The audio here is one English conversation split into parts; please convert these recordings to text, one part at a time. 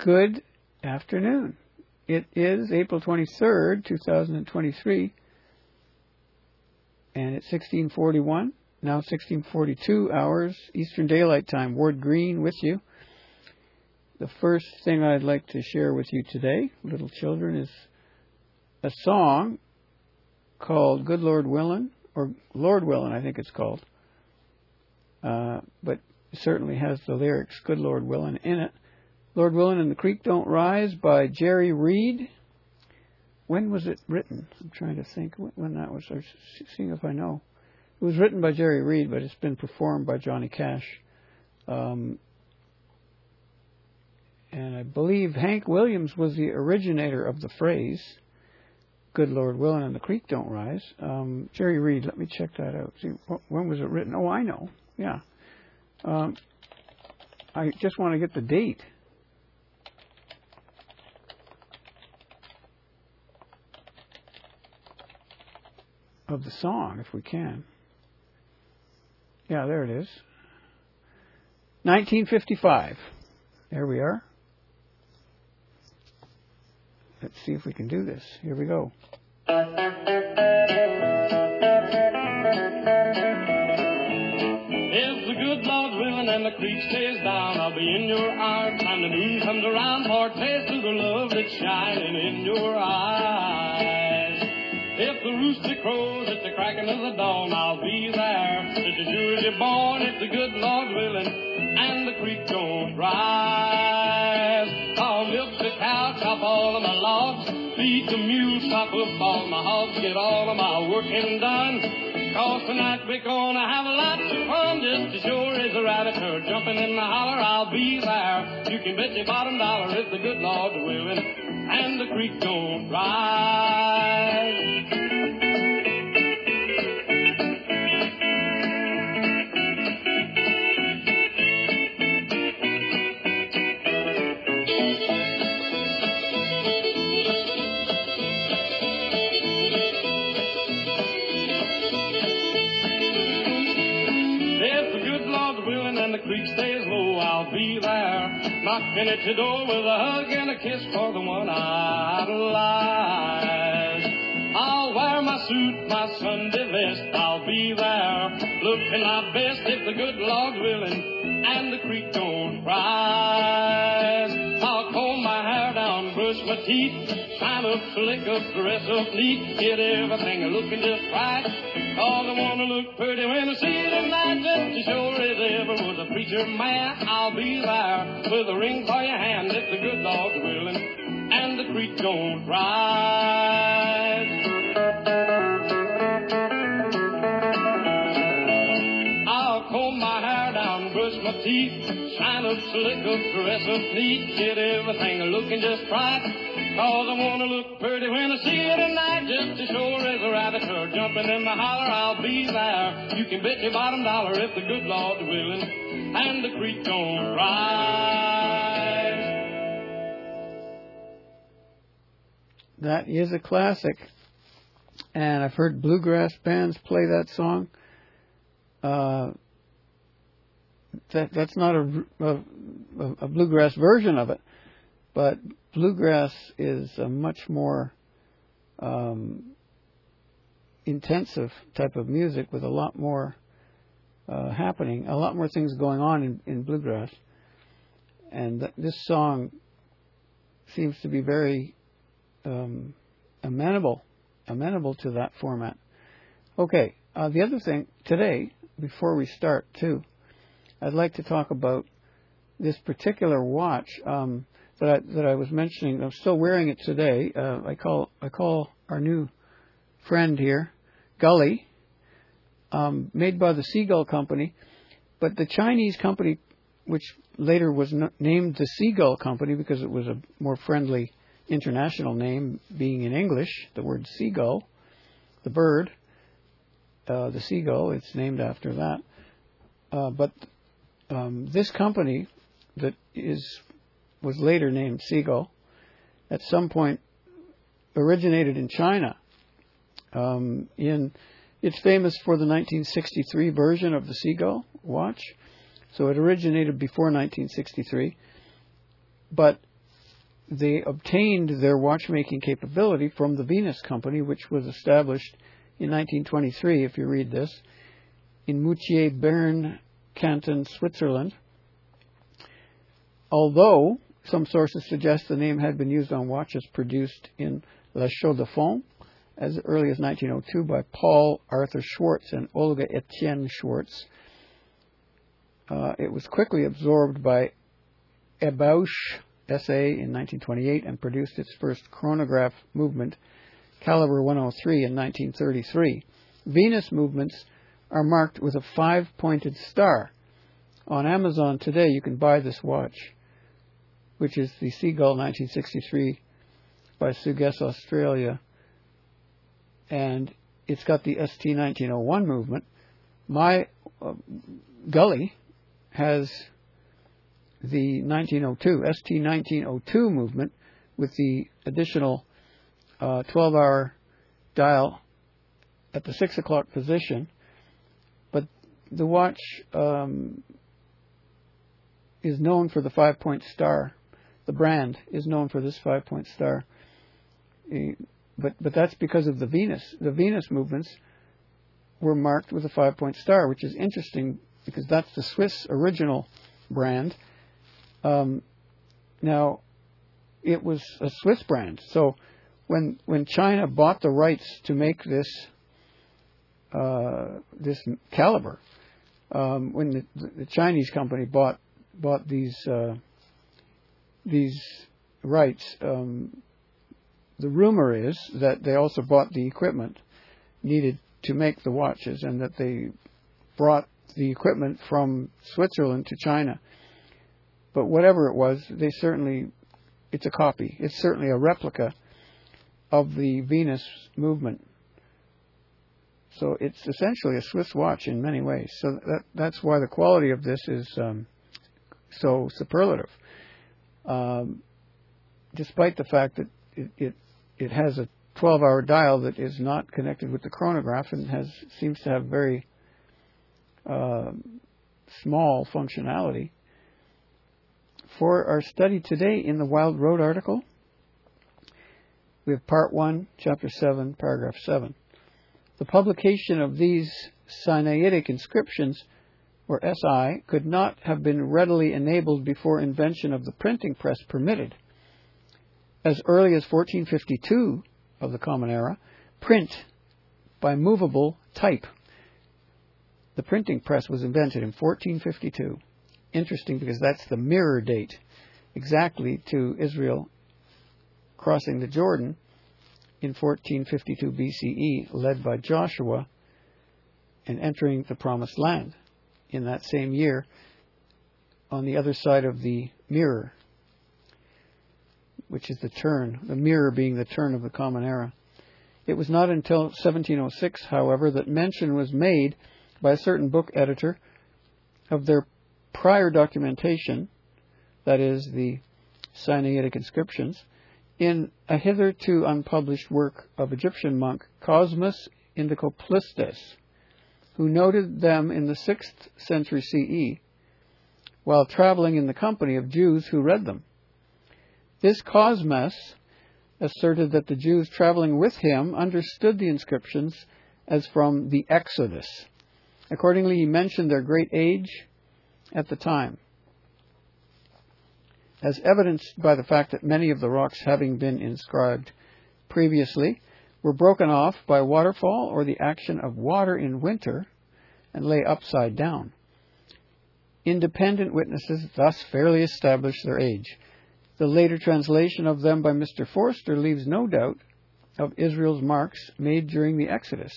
Good afternoon. It is April 23rd, 2023, and it's 16:41, now 16:42 hours Eastern Daylight Time. Ward Green with you. The first thing I'd like to share with you today, little children, is a song called Good Lord Willin', or Lord Willin', I think it's called. But it certainly has the lyrics, Good Lord Willin', in it. Lord Willin' and the Creek Don't Rise by Jerry Reed. When was it written? I'm trying to think when that was. I'm seeing if I know. It was written by Jerry Reed, but it's been performed by Johnny Cash. And I believe Hank Williams was the originator of the phrase, Good Lord Willin' and the Creek Don't Rise. Jerry Reed, let me check that out. See, when was it written? Oh, I know. Yeah. I just want to get the date. Of the song, if we can. Yeah, there it is. 1955. There we are. Let's see if we can do this. Here we go. If the good Lord's willing and the creek stays down, I'll be in your arms. Time the moon comes around, for a taste of the love that's shining in your eyes. If the rooster crows at the cracking of the dawn, I'll be there. Just as sure as you're born, if the good Lord's willing and the creek don't rise. I'll milk the cow, chop all of my logs, feed the mules, top up all my hogs, get all of my working done. 'Cause tonight we're gonna have lots of fun, just as sure as a rabbit herd jumping in the holler, I'll be there. You can bet your bottom dollar if the good Lord's willing and the creek don't rise. And the creek stays low, I'll be there, knocking at your door with a hug and a kiss for the one I idolize. I'll wear my suit, my Sunday vest, I'll be there, looking my best if the good Lord's willing and the creek don't rise. I'll comb my hair down, brush my teeth, shine up, slick up, dress up neat, get everything looking just right. 'Cause I want to look pretty when I see it at night, just as sure as ever was a preacher man. I'll be there with a ring for your hand if the good Lord's willing and the creek don't rise. I'll comb my hair down, brush my teeth, shine up, slick up, dress up neat, get everything looking just right. 'Cause I want to look pretty when I see it at night, just as sure as a rabbit herd jumping in the holler, I'll be there. You can bet your bottom dollar if the good Lord's willing and the creek don't rise. That is a classic, and I've heard bluegrass bands play that song. That's not a bluegrass version of it, but bluegrass is a much more intensive type of music with a lot more happening, a lot more things going on in bluegrass. And this song seems to be very amenable to that format. Okay, the other thing today, before we start too, I'd like to talk about this particular watch that I was mentioning. I'm still wearing it today. I call our new friend here Gully, made by the Seagull Company, but the Chinese company, which later was named the Seagull Company because it was a more friendly international name, being in English, the word seagull, the bird, the seagull, it's named after that. But this company that was later named Seagull, at some point originated in China. It's famous for the 1963 version of the Seagull watch. So it originated before 1963. But they obtained their watchmaking capability from the Venus Company, which was established in 1923, if you read this, in Moutier, Bern, Canton, Switzerland. Although some sources suggest the name had been used on watches produced in La Chaux-de-Fonds as early as 1902 by Paul Arthur Schwartz and Olga Etienne Schwartz. It was quickly absorbed by Ebauche SA in 1928 and produced its first chronograph movement, Caliber 103, in 1933. Venus movements are marked with a 5-pointed star. On Amazon today you can buy this watch, which is the Seagull 1963 by Sugues Australia, and it's got the ST 1901 movement. My Gully has the 1902, ST 1902 movement with the additional 12-hour dial at the 6 o'clock position. But the watch is known for the 5-point star. The brand is known for this 5-point star. But that's because of the Venus. The Venus movements were marked with a 5-point star, which is interesting because that's the Swiss original brand. Now, it was a Swiss brand. So when China bought the rights to make this caliber, when the Chinese company bought these rights, the rumor is that they also bought the equipment needed to make the watches, and that they brought the equipment from Switzerland to China. But whatever it was, it's a copy. It's certainly a replica of the Venus movement. So it's essentially a Swiss watch in many ways. So that's why the quality of this is so superlative. Despite the fact that it has a 12-hour dial that is not connected with the chronograph and seems to have very small functionality. For our study today in the Wild Road article, we have Part 1, Chapter 7, Paragraph 7. The publication of these Sinaitic inscriptions, or SI, could not have been readily enabled before invention of the printing press permitted. As early as 1452 of the Common Era, print by movable type. The printing press was invented in 1452. Interesting, because that's the mirror date exactly to Israel crossing the Jordan in 1452 BCE, led by Joshua, and entering the Promised Land in that same year on the other side of the mirror, which is the turn, the mirror being the turn of the Common Era. It was not until 1706, however, that mention was made by a certain book editor of their prior documentation, that is, the Sinaitic inscriptions, in a hitherto unpublished work of Egyptian monk Cosmas Indicoplistes, who noted them in the 6th century CE, while traveling in the company of Jews who read them. This Cosmas asserted that the Jews traveling with him understood the inscriptions as from the Exodus. Accordingly, he mentioned their great age at the time, as evidenced by the fact that many of the rocks having been inscribed previously were broken off by waterfall or the action of water in winter and lay upside down. Independent witnesses thus fairly established their age. The later translation of them by Mr. Forster leaves no doubt of Israel's marks made during the Exodus,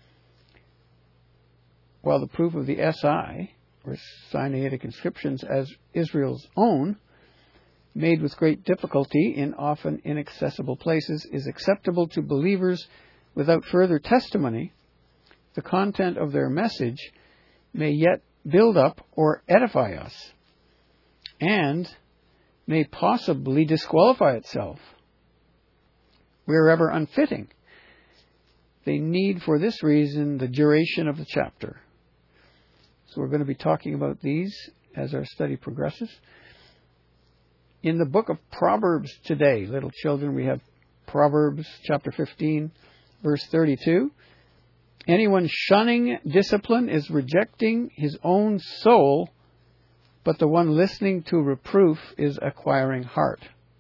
while the proof of the SI, or Sinaitic inscriptions, as Israel's own, made with great difficulty in often inaccessible places, is acceptable to believers without further testimony. The content of their message may yet build up or edify us, and may possibly disqualify itself wherever unfitting. They need, for this reason, the duration of the chapter. So we're going to be talking about these as our study progresses. in the book of Proverbs today, little children, we have Proverbs chapter 15, verse 32. Anyone shunning discipline is rejecting his own soul, but the one listening to reproof is acquiring heart.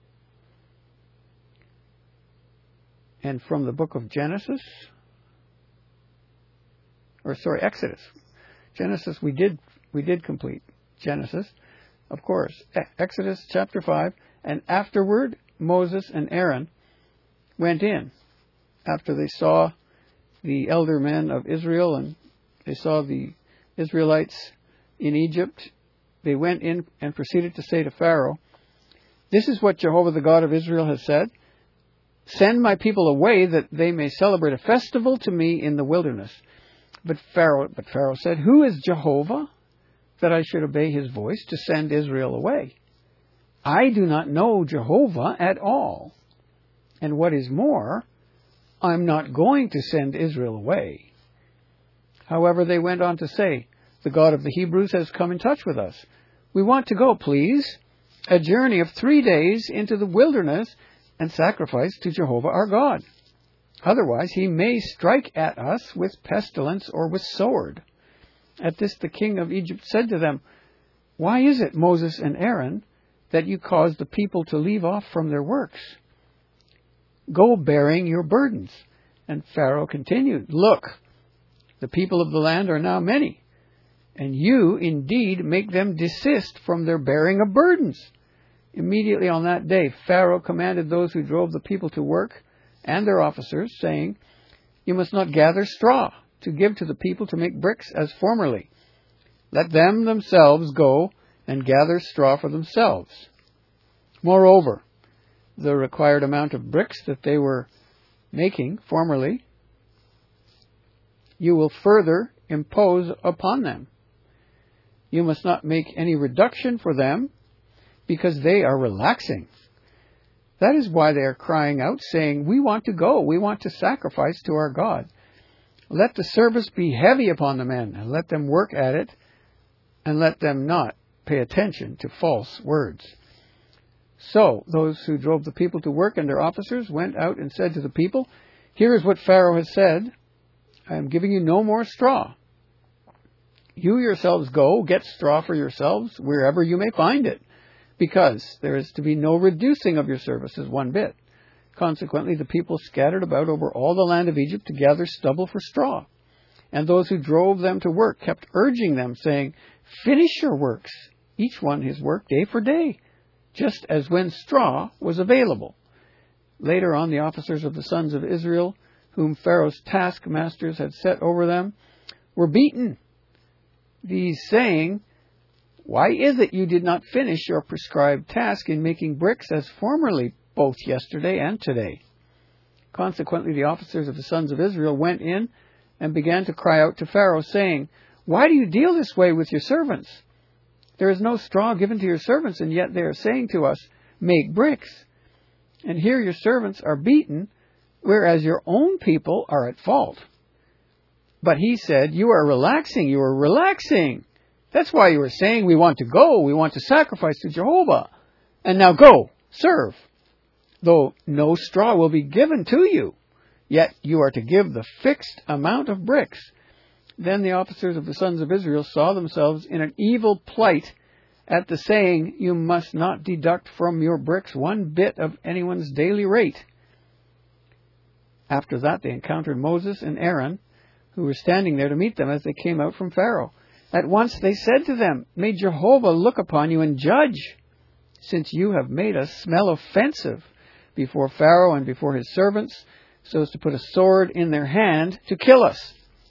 And from the book of Exodus. Genesis, we did complete Genesis, of course. Exodus chapter 5. And afterward, Moses and Aaron went in after they saw the elder men of Israel and they saw the Israelites in Egypt. They went in and proceeded to say to Pharaoh, "This is what Jehovah the God of Israel has said. Send my people away that they may celebrate a festival to me in the wilderness." But Pharaoh said, "Who is Jehovah that I should obey his voice to send Israel away? I do not know Jehovah at all. And what is more, I'm not going to send Israel away." However, they went on to say, "The God of the Hebrews has come in touch with us. We want to go, please, a journey of 3 days into the wilderness and sacrifice to Jehovah our God. Otherwise, he may strike at us with pestilence or with sword." At this, the king of Egypt said to them, "Why is it, Moses and Aaron, that you cause the people to leave off from their works? Go bearing your burdens." And Pharaoh continued, "Look, the people of the land are now many, and you indeed make them desist from their bearing of burdens." Immediately on that day, Pharaoh commanded those who drove the people to work and their officers, saying, "You must not gather straw to give to the people to make bricks as formerly. Let them themselves go and gather straw for themselves. Moreover, the required amount of bricks that they were making formerly, you will further impose upon them. You must not make any reduction for them, because they are relaxing. That is why they are crying out, saying, 'We want to go, we want to sacrifice to our God.' Let the service be heavy upon the men, and let them work at it, and let them not pay attention to false words." So those who drove the people to work and their officers went out and said to the people, "Here is what Pharaoh has said. I am giving you no more straw. You yourselves go, get straw for yourselves wherever you may find it, because there is to be no reducing of your services one bit." Consequently, the people scattered about over all the land of Egypt to gather stubble for straw. And those who drove them to work kept urging them, saying, "Finish your works, each one his work day for day, just as when straw was available." Later on, the officers of the sons of Israel, whom Pharaoh's taskmasters had set over them, were beaten. These saying, "Why is it you did not finish your prescribed task in making bricks as formerly, both yesterday and today?" Consequently, the officers of the sons of Israel went in and began to cry out to Pharaoh, saying, "Why do you deal this way with your servants? There is no straw given to your servants, and yet they are saying to us, 'Make bricks.' And here your servants are beaten, whereas your own people are at fault." But he said, "You are relaxing, you are relaxing. That's why you were saying, 'We want to go, we want to sacrifice to Jehovah.' And now go, serve. Though no straw will be given to you, yet you are to give the fixed amount of bricks." Then the officers of the sons of Israel saw themselves in an evil plight at the saying, "You must not deduct from your bricks one bit of anyone's daily rate." After that they encountered Moses and Aaron, who were standing there to meet them as they came out from Pharaoh. At once they said to them, "May Jehovah look upon you and judge, since you have made us smell offensive before Pharaoh and before his servants, so as to put a sword in their hand to kill us."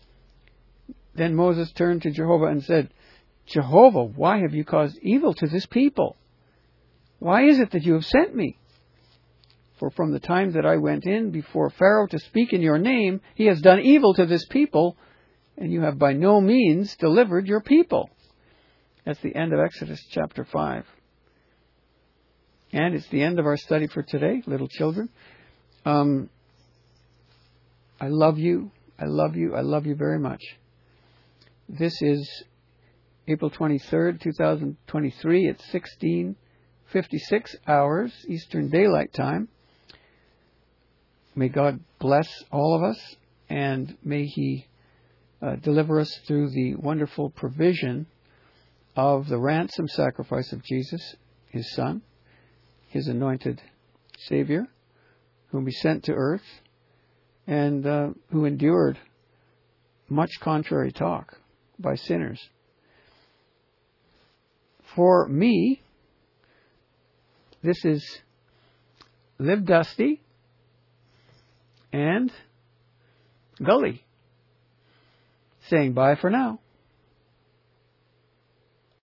Then Moses turned to Jehovah and said, "Jehovah, why have you caused evil to this people? Why is it that you have sent me? For from the time that I went in before Pharaoh to speak in your name, he has done evil to this people, and you have by no means delivered your people." That's the end of Exodus chapter 5. And it's the end of our study for today, little children. I love you. I love you. I love you very much. This is April 23rd, 2023. It's 56 hours Eastern Daylight Time. May God bless all of us, and may He deliver us through the wonderful provision of the ransom sacrifice of Jesus, His Son, His anointed Savior, whom He sent to earth, and who endured much contrary talk by sinners. For me, this is Live Dusty and Gully saying bye for now.